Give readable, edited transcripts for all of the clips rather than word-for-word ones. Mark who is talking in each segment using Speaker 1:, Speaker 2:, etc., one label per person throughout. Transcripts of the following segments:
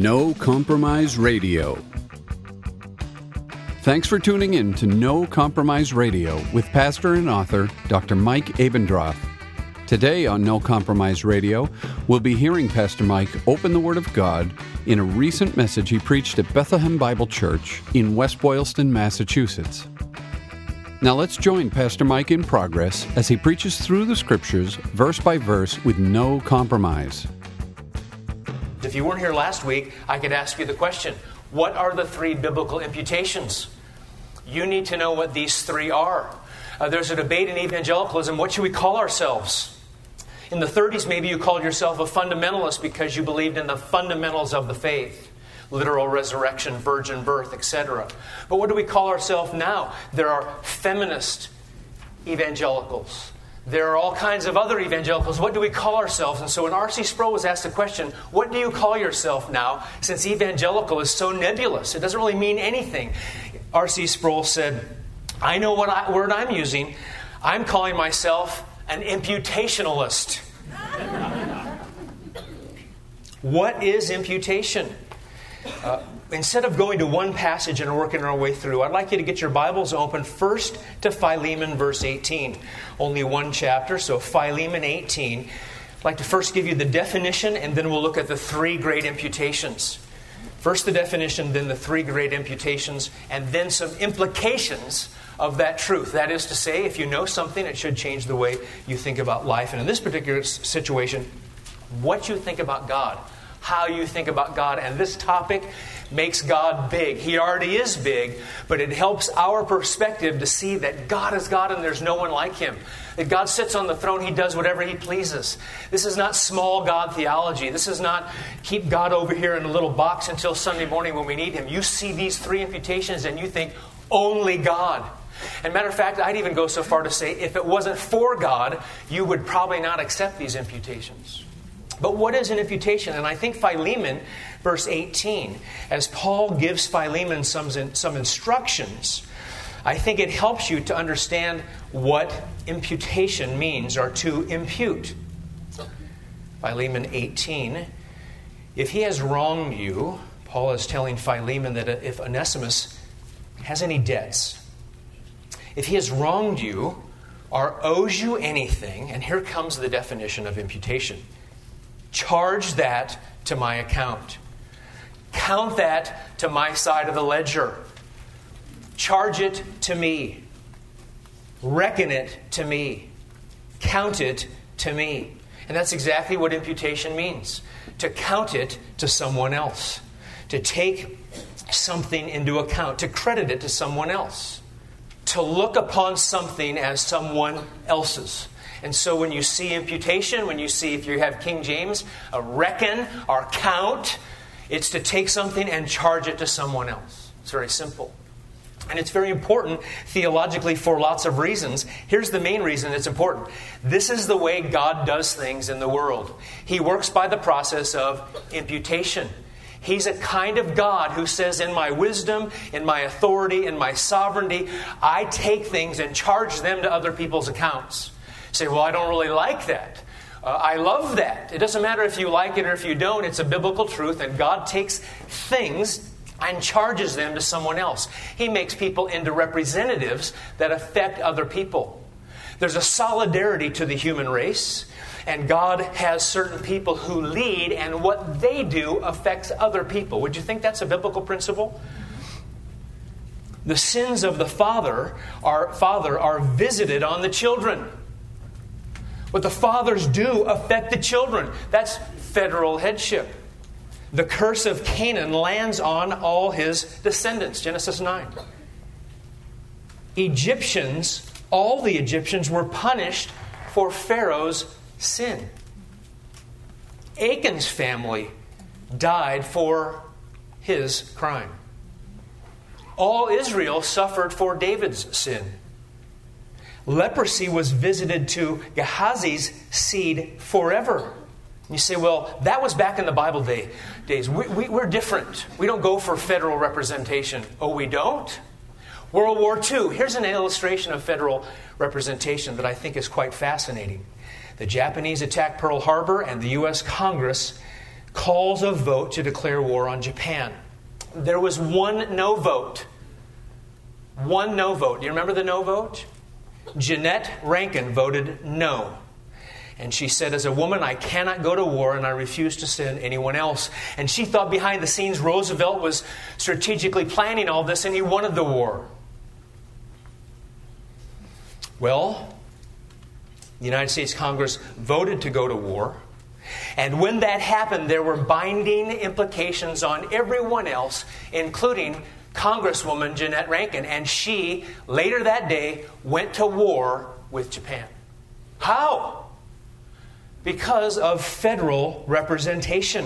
Speaker 1: No Compromise Radio. Thanks for tuning in to No Compromise Radio with pastor and author Dr. Mike Abendroth. Today on No Compromise Radio, we'll be hearing Pastor Mike open the Word of God in a recent message he preached at Bethlehem Bible Church in West Boylston, Massachusetts. Now let's join Pastor Mike in progress as he preaches through the Scriptures, verse by verse, with no compromise.
Speaker 2: If you weren't here last week, I could ask you the question, what are the three biblical imputations? You need to know what these three are. There's a debate in evangelicalism, what should we call ourselves? In the 30s, maybe you called yourself a fundamentalist because you believed in the fundamentals of the faith. Literal resurrection, virgin birth, etc. But what do we call ourselves now? There are feminist evangelicals. There are all kinds of other evangelicals. What do we call ourselves? And so when R.C. Sproul was asked the question, what do you call yourself now? Since evangelical is so nebulous, it doesn't really mean anything. R.C. Sproul said, I know what word I'm using. I'm calling myself an imputationalist. What is imputation? Instead of going to one passage and working our way through, I'd like you to get your Bibles open first to Philemon verse 18. Only one chapter, so Philemon 18. I'd like to first give you the definition, and then we'll look at the three great imputations. First the definition, then the three great imputations, and then some implications of that truth. That is to say, if you know something, it should change the way you think about life. And in this particular situation, what you think about God, how you think about God. And this topic makes God big. He already is big, but it helps our perspective to see that God is God and there's no one like Him. That God sits on the throne, He does whatever He pleases. This is not small God theology. This is not keep God over here in a little box until Sunday morning when we need Him. You see these three imputations and you think, only God. And matter of fact, I'd even go so far to say, if it wasn't for God, you would probably not accept these imputations. But what is an imputation? And I think Philemon, verse 18, as Paul gives Philemon some instructions, I think it helps you to understand what imputation means, or to impute. Philemon 18, if he has wronged you, Paul is telling Philemon that if Onesimus has any debts, if he has wronged you or owes you anything, and here comes the definition of imputation, charge that to my account. Count that to my side of the ledger. Charge it to me. Reckon it to me. Count it to me. And that's exactly what imputation means. To count it to someone else. To take something into account. To credit it to someone else. To look upon something as someone else's. And so when you see imputation, when you see, if you have King James, a reckon or count, it's to take something and charge it to someone else. It's very simple. And it's very important theologically for lots of reasons. Here's the main reason it's important. This is the way God does things in the world. He works by the process of imputation. He's a kind of God who says, in my wisdom, in my authority, in my sovereignty, I take things and charge them to other people's accounts. Say, well, I don't really like that. I love that. It doesn't matter if you like it or if you don't. It's a biblical truth, and God takes things and charges them to someone else. He makes people into representatives that affect other people. There's a solidarity to the human race, and God has certain people who lead, and what they do affects other people. Would you think that's a biblical principle? The sins of the father are visited on the children. What the fathers do affect the children. That's federal headship. The curse of Canaan lands on all his descendants. Genesis 9. Egyptians, all the Egyptians were punished for Pharaoh's sin. Achan's family died for his crime. All Israel suffered for David's sin. Leprosy was visited to Gehazi's seed forever. You say, well, that was back in the Bible days. We're different. We don't go for federal representation. Oh, we don't? World War II. Here's an illustration of federal representation that I think is quite fascinating. The Japanese attacked Pearl Harbor, and the U.S. Congress calls a vote to declare war on Japan. There was one no vote. One no vote. Do you remember the no vote? Jeannette Rankin voted no. And she said, as a woman, I cannot go to war and I refuse to send anyone else. And she thought behind the scenes Roosevelt was strategically planning all this and he wanted the war. Well, the United States Congress voted to go to war. And when that happened, there were binding implications on everyone else, including Congresswoman Jeannette Rankin. And she, later that day, went to war with Japan. How? Because of federal representation.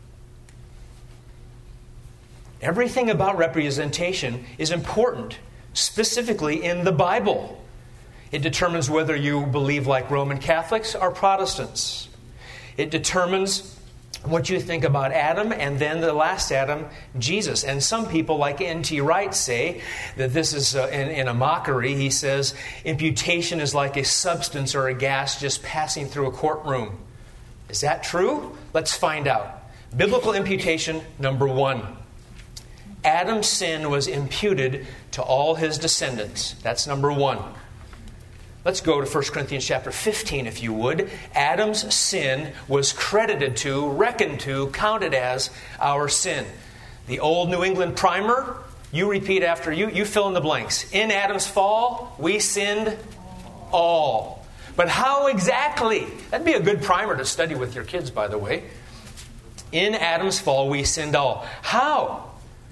Speaker 2: Everything about representation is important, specifically in the Bible. It determines whether you believe like Roman Catholics or Protestants. It determines what you think about Adam and then the last Adam, Jesus. And some people like N.T. Wright say that this is in a mockery. He says, imputation is like a substance or a gas just passing through a courtroom. Is that true? Let's find out. Biblical imputation, number 1. Adam's sin was imputed to all his descendants. That's number 1. Let's go to 1 Corinthians chapter 15, if you would. Adam's sin was credited to, reckoned to, counted as our sin. The old New England primer, you repeat after you fill in the blanks. In Adam's fall, we sinned all. But how exactly? That'd be a good primer to study with your kids, by the way. In Adam's fall, we sinned all. How?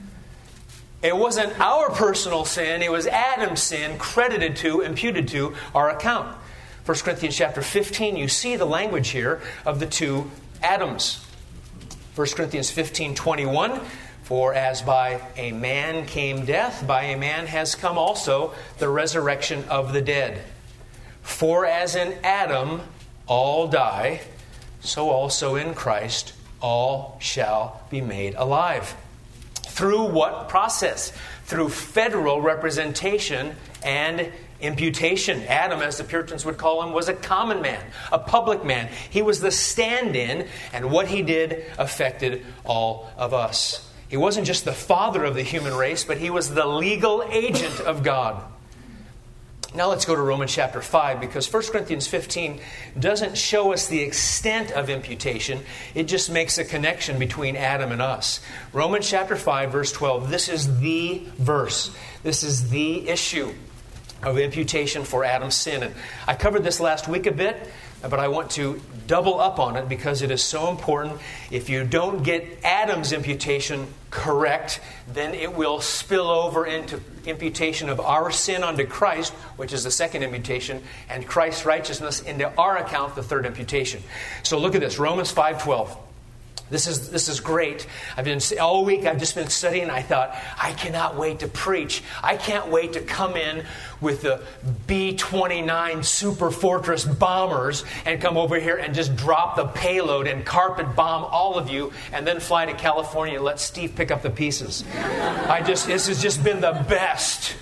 Speaker 2: It wasn't our personal sin, it was Adam's sin credited to, imputed to our account. 1 Corinthians chapter 15, you see the language here of the two Adams. 1 Corinthians 15:21, for as by a man came death, by a man has come also the resurrection of the dead. For as in Adam all die, so also in Christ all shall be made alive. Through what process? Through federal representation and imputation. Adam, as the Puritans would call him, was a common man, a public man. He was the stand-in, and what he did affected all of us. He wasn't just the father of the human race, but he was the legal agent of God. Now let's go to Romans chapter 5, because 1 Corinthians 15 doesn't show us the extent of imputation. It just makes a connection between Adam and us. Romans chapter 5, verse 12. This is the verse. This is the issue of imputation for Adam's sin. And I covered this last week a bit, but I want to double up on it because it is so important. If you don't get Adam's imputation correct, then it will spill over into imputation of our sin onto Christ, which is the second imputation, and Christ's righteousness into our account, the third imputation. So look at this, Romans 5:12. This is great. All week I've just been studying. I thought, I cannot wait to preach. I can't wait to come in with the B-29 Super Fortress bombers and come over here and just drop the payload and carpet bomb all of you and then fly to California and let Steve pick up the pieces. This has just been the best.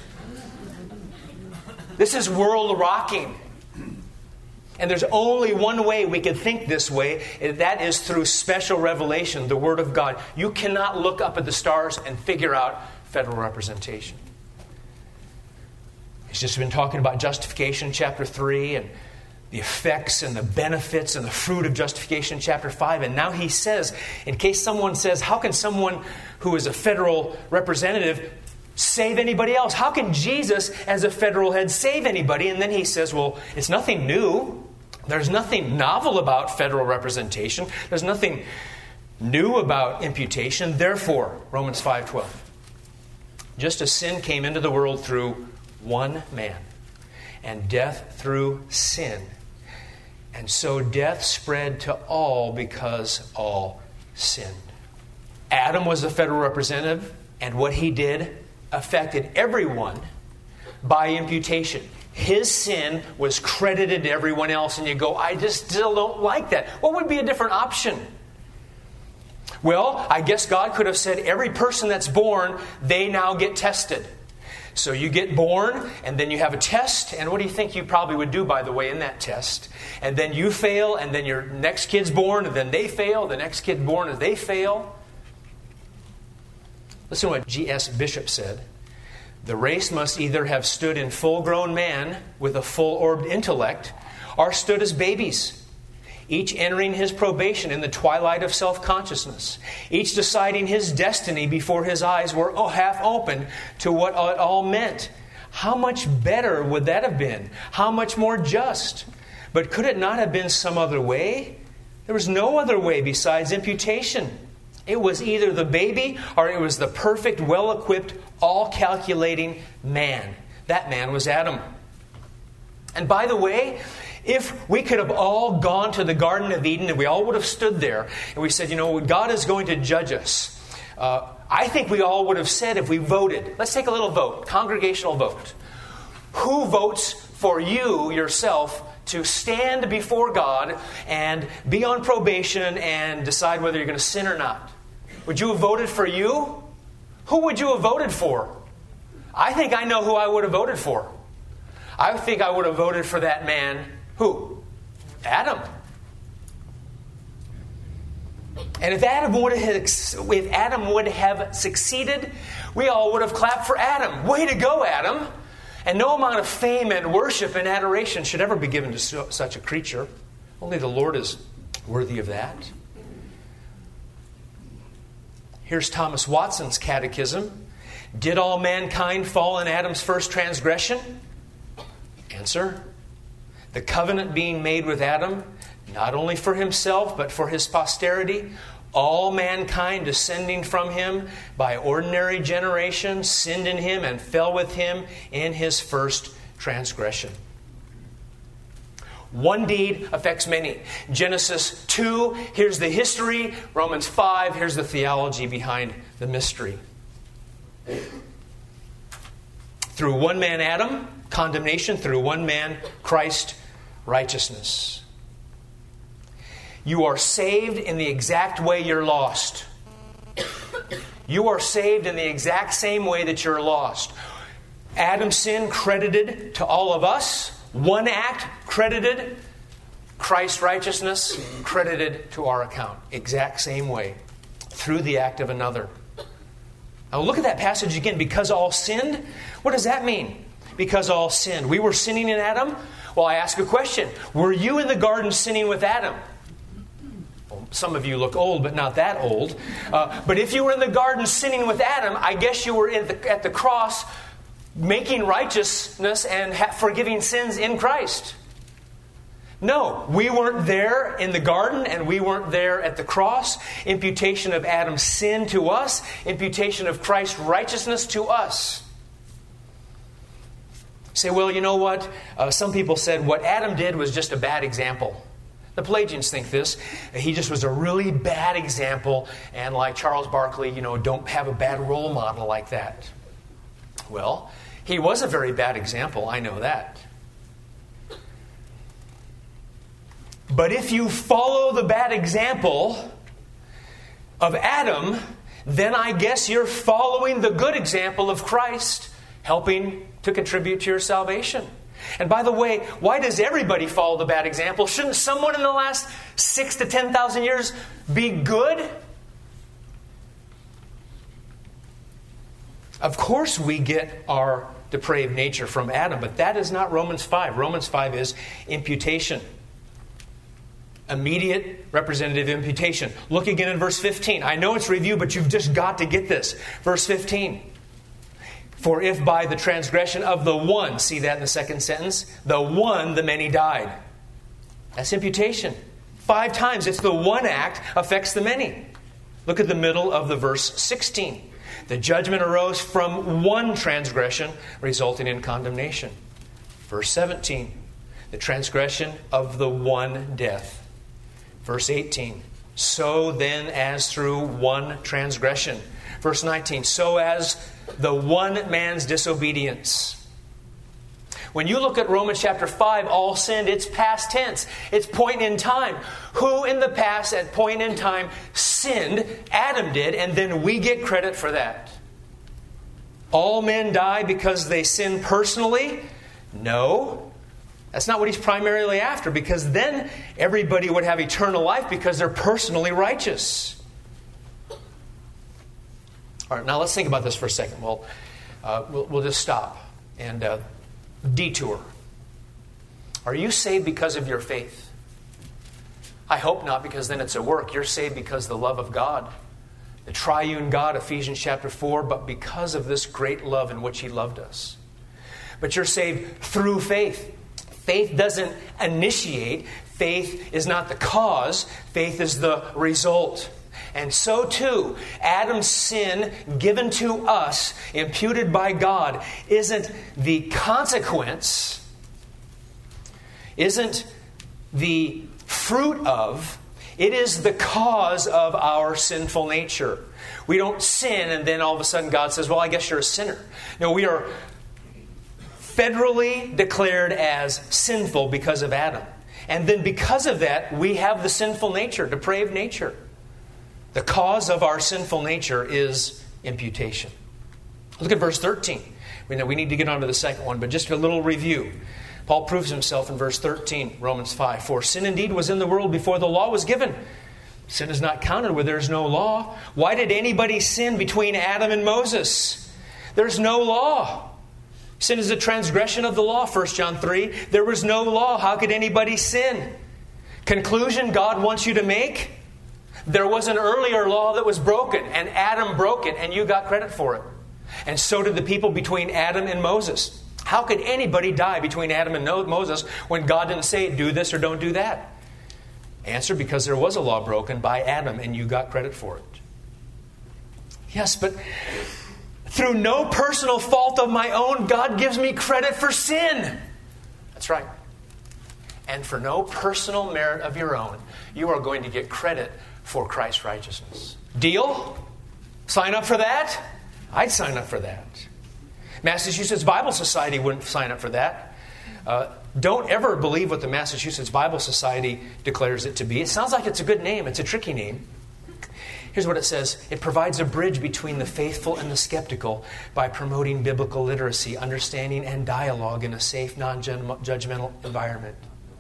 Speaker 2: This is world rocking. And there's only one way we can think this way, and that is through special revelation, the Word of God. You cannot look up at the stars and figure out federal representation. He's just been talking about justification, chapter 3, and the effects and the benefits and the fruit of justification, chapter 5. And now he says, in case someone says, how can someone who is a federal representative save anybody else? How can Jesus, as a federal head, save anybody? And then he says, well, it's nothing new. There's nothing novel about federal representation. There's nothing new about imputation. Therefore, Romans 5:12. Just as sin came into the world through one man, and death through sin, and so death spread to all because all sinned. Adam was a federal representative, and what he did affected everyone by imputation. His sin was credited to everyone else, and you go, I just still don't like that. What would be a different option? Well, I guess God could have said every person that's born, they now get tested. So you get born, and then you have a test, and what do you think you probably would do, by the way, in that test? And then you fail, and then your next kid's born, and then they fail, the next kid born, and they fail. Listen to what G.S. Bishop said. The race must either have stood in full-grown man with a full-orbed intellect, or stood as babies, each entering his probation in the twilight of self-consciousness, each deciding his destiny before his eyes were half open to what it all meant. How much better would that have been? How much more just? But could it not have been some other way? There was no other way besides imputation. It was either the baby or it was the perfect, well-equipped, all-calculating man. That man was Adam. And by the way, if we could have all gone to the Garden of Eden and we all would have stood there and we said, God is going to judge us. I think we all would have said if we voted, let's take a little vote, congregational vote. Who votes for you, yourself, to stand before God and be on probation and decide whether you're going to sin or not? Would you have voted for you? Who would you have voted for? I think I know who I would have voted for. I think I would have voted for that man. Who? Adam. And if Adam would have succeeded, we all would have clapped for Adam. Way to go, Adam. And no amount of fame and worship and adoration should ever be given to such a creature. Only the Lord is worthy of that. Here's Thomas Watson's catechism. Did all mankind fall in Adam's first transgression? Answer. The covenant being made with Adam, not only for himself, but for his posterity, all mankind descending from him by ordinary generation sinned in him and fell with him in his first transgression. One deed affects many. Genesis 2, here's the history. Romans 5, here's the theology behind the mystery. Through one man, Adam, condemnation. Through one man, Christ, righteousness. You are saved in the exact way you're lost. You are saved in the exact same way that you're lost. Adam's sin credited to all of us. One act credited. Christ's righteousness credited to our account. Exact same way. Through the act of another. Now look at that passage again. Because all sinned. What does that mean? Because all sinned. We were sinning in Adam? Well, I ask a question. Were you in the garden sinning with Adam? Well, some of you look old, but not that old. But if you were in the garden sinning with Adam, I guess you were at the cross making righteousness and forgiving sins in Christ. No, we weren't there in the garden and we weren't there at the cross. Imputation of Adam's sin to us. Imputation of Christ's righteousness to us. Say, well, you know what? Some people said what Adam did was just a bad example. The Pelagians think this. He just was a really bad example, and like Charles Barkley, don't have a bad role model like that. Well, he was a very bad example, I know that. But if you follow the bad example of Adam, then I guess you're following the good example of Christ, helping to contribute to your salvation. And by the way, why does everybody follow the bad example? Shouldn't someone in the last 6,000 to 10,000 years be good? Of course we get our depraved nature from Adam, but that is not Romans 5. Romans 5 is imputation. Immediate representative imputation. Look again in verse 15. I know it's review, but you've just got to get this. Verse 15. For if by the transgression of the one, see that in the second sentence, the one, the many died. That's imputation. 5 times it's the one act affects the many. Look at the middle of the verse 16. The judgment arose from one transgression, resulting in condemnation. Verse 17. The transgression of the one death. Verse 18. So then as through one transgression. Verse 19. So as the one man's disobedience. When you look at Romans chapter 5, all sinned, it's past tense. It's point in time. Who in the past at point in time sinned? Adam did, and then we get credit for that. all men die because they sin personally? No. That's not what he's primarily after, because then everybody would have eternal life because they're personally righteous. All right, now let's think about this for a second. We'll just stop and detour. Are you saved because of your faith? I hope not, because then it's a work. You're saved because of the love of God. The triune God, Ephesians chapter 4, but because of this great love in which He loved us. But you're saved through faith. Faith doesn't initiate. Faith is not the cause. Faith is the result. And so too, Adam's sin given to us, imputed by God, isn't the consequence, isn't the fruit of, it is the cause of our sinful nature. We don't sin and then all of a sudden God says, well, I guess you're a sinner. No, we are federally declared as sinful because of Adam. And then because of that, we have the sinful nature, depraved nature. The cause of our sinful nature is imputation. Look at verse 13. We know we need to get on to the second one, but just a little review. Paul proves himself in verse 13, Romans 5. For sin indeed was in the world before the law was given. Sin is not counted where there is no law. Why did anybody sin between Adam and Moses? There's no law. Sin is a transgression of the law, 1 John 3. There was no law. How could anybody sin? Conclusion God wants you to make? There was an earlier law that was broken, and Adam broke it, and you got credit for it. And so did the people between Adam and Moses. How could anybody die between Adam and Moses when God didn't say, do this or don't do that? Answer, because there was a law broken by Adam, and you got credit for it. Yes, but through no personal fault of my own, God gives me credit for sin. That's right. And for no personal merit of your own, you are going to get credit for Christ's righteousness. Deal? Sign up for that? I'd sign up for that. Massachusetts Bible Society wouldn't sign up for that. Don't ever believe what the Massachusetts Bible Society declares it to be. It sounds like it's a good name. It's a tricky name. Here's what it says. It provides a bridge between the faithful and the skeptical by promoting biblical literacy, understanding, and dialogue in a safe, non-judgmental environment.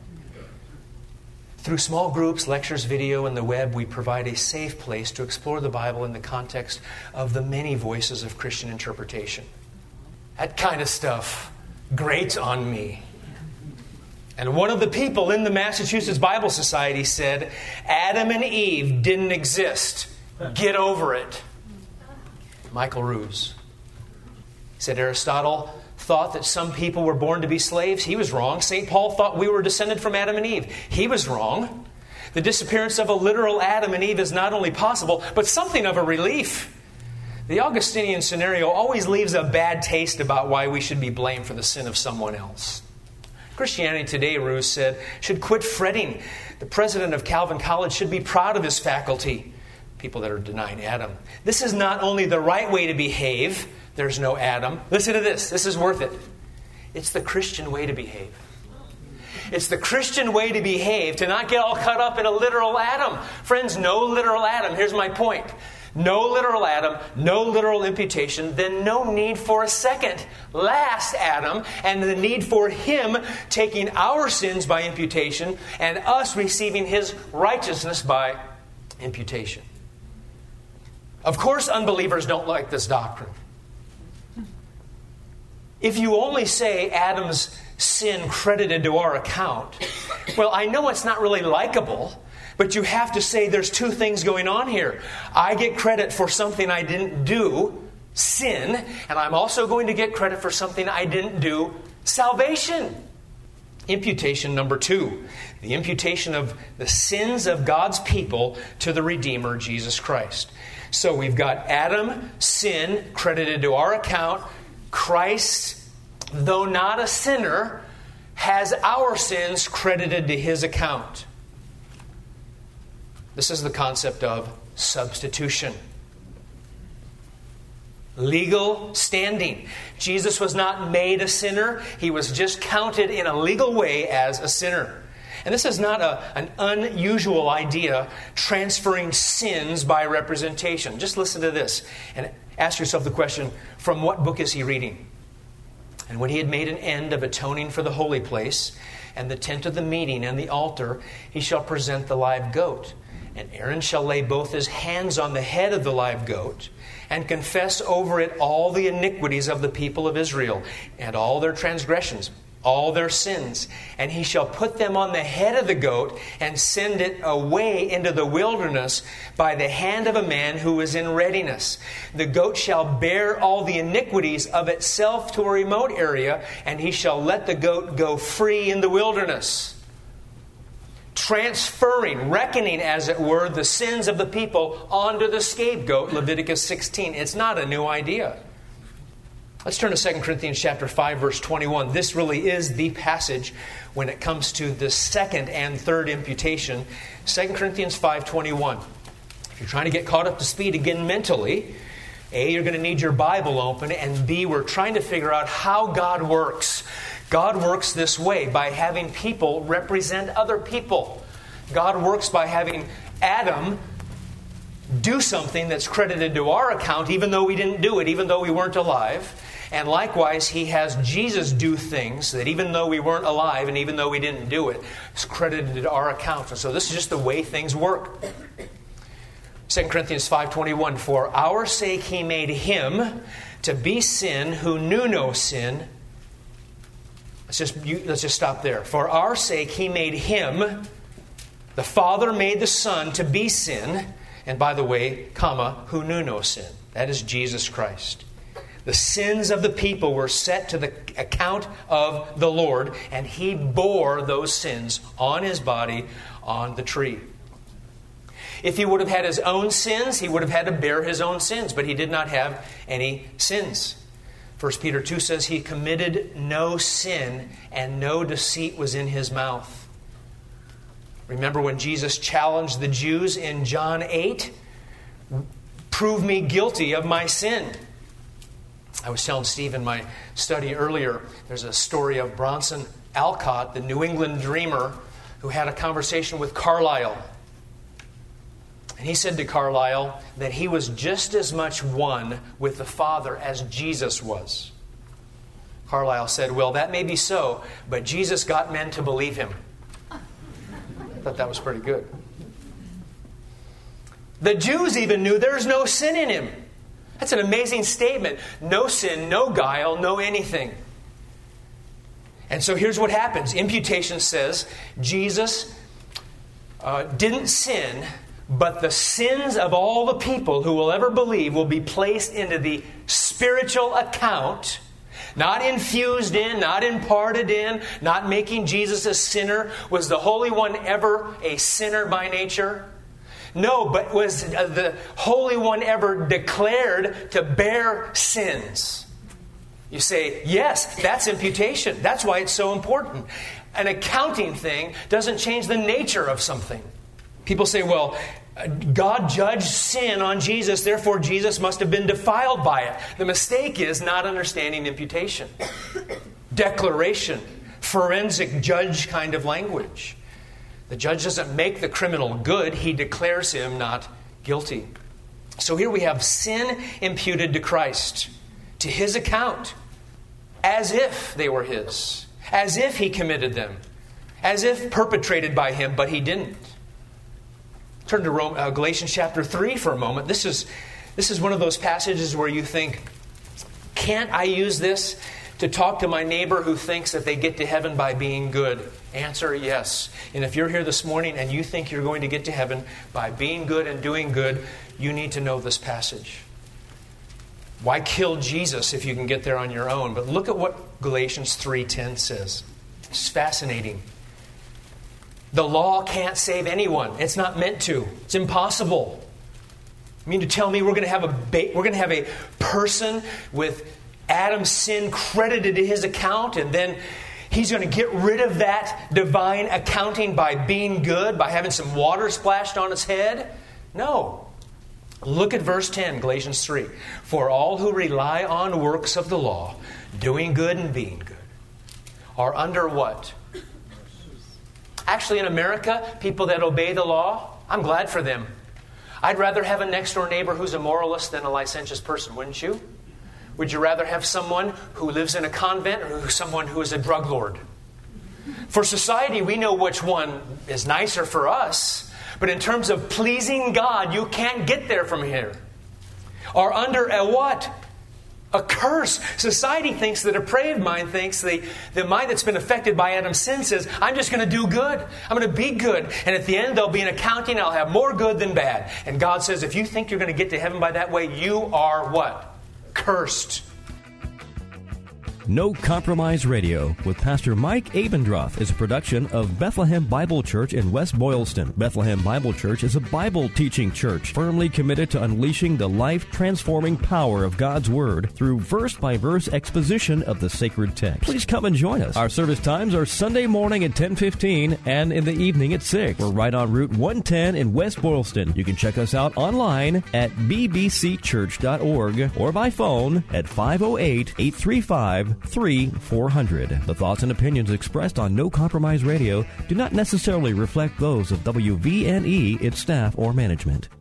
Speaker 2: Through small groups, lectures, video, and the web, we provide a safe place to explore the Bible in the context of the many voices of Christian interpretation. That kind of stuff grates on me. And one of the people in the Massachusetts Bible Society said, Adam and Eve didn't exist. Get over it. Michael Ruse. He said Aristotle thought that some people were born to be slaves. He was wrong. St. Paul thought we were descended from Adam and Eve. He was wrong. The disappearance of a literal Adam and Eve is not only possible, but something of a relief. The Augustinian scenario always leaves a bad taste about why we should be blamed for the sin of someone else. Christianity Today, Ruse said, should quit fretting. The president of Calvin College should be proud of his faculty. People that are denying Adam. This is not only the right way to behave. There's no Adam. Listen to this. This is worth it. It's the Christian way to behave. It's the Christian way to behave, to not get all caught up in a literal Adam. Friends, no literal Adam. Here's my point. No literal Adam, no literal imputation, then no need for a second, last Adam, and the need for Him taking our sins by imputation and us receiving His righteousness by imputation. Of course, unbelievers don't like this doctrine. If you only say Adam's sin credited to our account, well, I know it's not really likable, but you have to say there's two things going on here. I get credit for something I didn't do, sin, and I'm also going to get credit for something I didn't do, salvation. Imputation number 2, the imputation of the sins of God's people to the Redeemer, Jesus Christ. So we've got Adam, sin, credited to our account. Christ, though not a sinner, has our sins credited to His account. This is the concept of substitution. Legal standing. Jesus was not made a sinner. He was just counted in a legal way as a sinner. And this is not an unusual idea, transferring sins by representation. Just listen to this and ask yourself the question, from what book is he reading? And when he had made an end of atoning for the holy place, and the tent of the meeting, and the altar, he shall present the live goat. And Aaron shall lay both his hands on the head of the live goat, and confess over it all the iniquities of the people of Israel, and all their transgressions, all their sins. And he shall put them on the head of the goat, and send it away into the wilderness by the hand of a man who is in readiness. The goat shall bear all the iniquities of itself to a remote area, and he shall let the goat go free in the wilderness. Transferring, reckoning as it were, the sins of the people onto the scapegoat, Leviticus 16. It's not a new idea. Let's turn to 2 Corinthians chapter 5, verse 21. This really is the passage when it comes to the second and third imputation. 2 Corinthians 5:21. If you're trying to get caught up to speed again mentally, A, you're going to need your Bible open, and B, we're trying to figure out how God works. God works this way, by having people represent other people. God works by having Adam do something that's credited to our account, even though we didn't do it, even though we weren't alive. And likewise, He has Jesus do things that even though we weren't alive and even though we didn't do it, it's credited to our account. And so this is just the way things work. 2 Corinthians 5:21, for our sake He made Him to be sin who knew no sin. Let's just stop there. For our sake He made Him, the Father made the Son to be sin, and by the way, who knew no sin. That is Jesus Christ. The sins of the people were set to the account of the Lord, and He bore those sins on His body on the tree. If He would have had His own sins, He would have had to bear His own sins, but He did not have any sins. 1 Peter 2 says He committed no sin, and no deceit was in His mouth. Remember when Jesus challenged the Jews in John 8? Prove me guilty of my sin. I was telling Steve in my study earlier, there's a story of Bronson Alcott, the New England dreamer, who had a conversation with Carlyle. And he said to Carlyle that he was just as much one with the Father as Jesus was. Carlyle said, well, that may be so, but Jesus got men to believe Him. I thought that was pretty good. The Jews even knew there's no sin in Him. That's an amazing statement. No sin, no guile, no anything. And so here's what happens. Imputation says Jesus didn't sin, but the sins of all the people who will ever believe will be placed into the spiritual account, not infused in, not imparted in, not making Jesus a sinner. Was the Holy One ever a sinner by nature? No, but was the Holy One ever declared to bear sins? You say, yes, that's imputation. That's why it's so important. An accounting thing doesn't change the nature of something. People say, well, God judged sin on Jesus, therefore Jesus must have been defiled by it. The mistake is not understanding imputation. Declaration, forensic judge kind of language. The judge doesn't make the criminal good, he declares him not guilty. So here we have sin imputed to Christ, to His account, as if they were His, as if He committed them, as if perpetrated by Him, but He didn't. Turn to Galatians chapter 3 for a moment. This is one of those passages where you think, can't I use this to talk to my neighbor who thinks that they get to heaven by being good? Answer, yes. And if you're here this morning and you think you're going to get to heaven by being good and doing good, you need to know this passage. Why kill Jesus if you can get there on your own? But look at what Galatians 3:10 says. It's fascinating. The law can't save anyone. It's not meant to. It's impossible. You mean to tell me we're going to have a person with Adam's sin credited to his account, and then He's going to get rid of that divine accounting by being good, by having some water splashed on His head? No. Look at verse 10, Galatians 3. For all who rely on works of the law, doing good and being good, are under what? Actually, in America, people that obey the law, I'm glad for them. I'd rather have a next-door neighbor who's a moralist than a licentious person, wouldn't you? Would you rather have someone who lives in a convent or someone who is a drug lord? For society, we know which one is nicer for us. But in terms of pleasing God, you can't get there from here. Or under a what? A curse. Society thinks, the depraved mind thinks, the mind that's been affected by Adam's sin says, I'm just going to do good. I'm going to be good. And at the end, there'll be an accounting. I'll have more good than bad. And God says, if you think you're going to get to heaven by that way, you are what? Cursed.
Speaker 3: No Compromise Radio with Pastor Mike Abendroth is a production of Bethlehem Bible Church in West Boylston. Bethlehem Bible Church is a Bible teaching church firmly committed to unleashing the life-transforming power of God's Word through verse-by-verse exposition of the sacred text. Please come and join us. Our service times are Sunday morning at 10:15 and in the evening at 6. We're right on Route 110 in West Boylston. You can check us out online at bbcchurch.org or by phone at 508-835-3400. The thoughts and opinions expressed on No Compromise Radio do not necessarily reflect those of WVNE, its staff, or management.